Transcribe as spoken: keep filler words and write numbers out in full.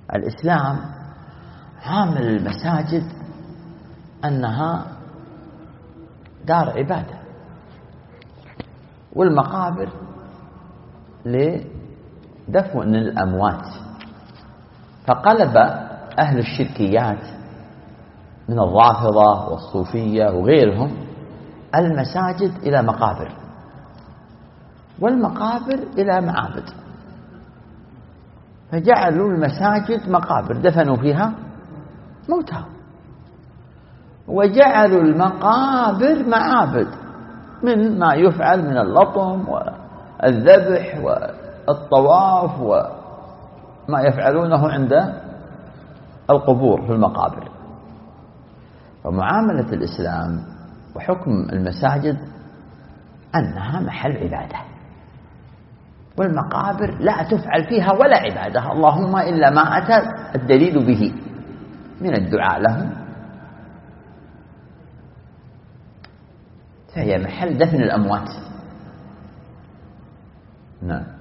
الإسلام عامل المساجد أنها دار عبادة، والمقابر لدفن الأموات، فقلب أهل الشركيات من الرافضة والصوفية وغيرهم المساجد إلى مقابر، والمقابر إلى معابد، فجعلوا المساجد مقابر دفنوا فيها موتى، وجعلوا المقابر معابد من ما يفعل من اللطم والذبح والطواف وما يفعلونه عند القبور في المقابر. ومعاملة الإسلام وحكم المساجد أنها محل عبادة، والمقابر لا تفعل فيها ولا عبادة اللهم إلا ما أتى الدليل به من الدعاء لهم، فهي محل دفن الأموات. نعم.